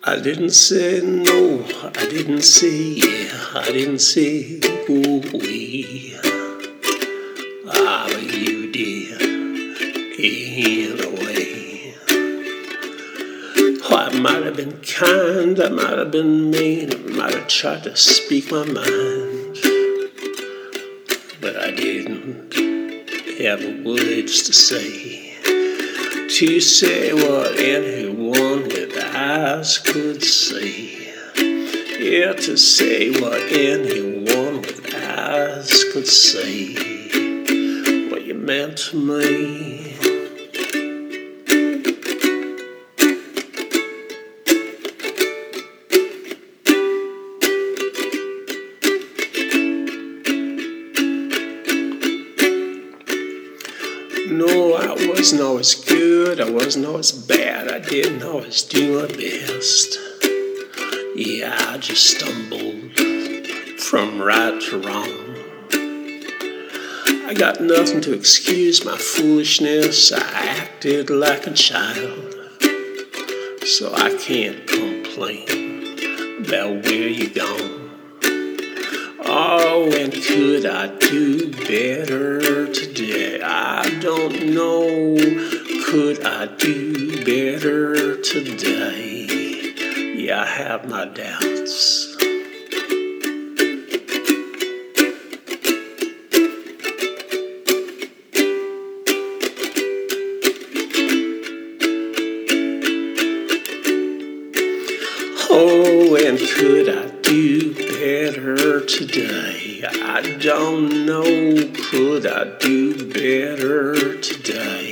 I didn't say no, I didn't say yeah, I didn't say ooh-wee. Ah, but you did, anyway. Oh, I might have been kind, I might have been mean, I might have tried to speak my mind, but I didn't have words to say. To say what anyone with eyes could say. Yeah, to say what anyone with eyes could say. What you meant to me. No, I wasn't always good, I wasn't always bad, I didn't always do my best. Yeah, I just stumbled from right to wrong. I got nothing to excuse my foolishness, I acted like a child. So I can't complain about where you're gone. Oh, and could I do better today? I don't know. Could I do better today? Yeah, I have my doubts. Oh, and could I do better today? I don't know. Could I do better today?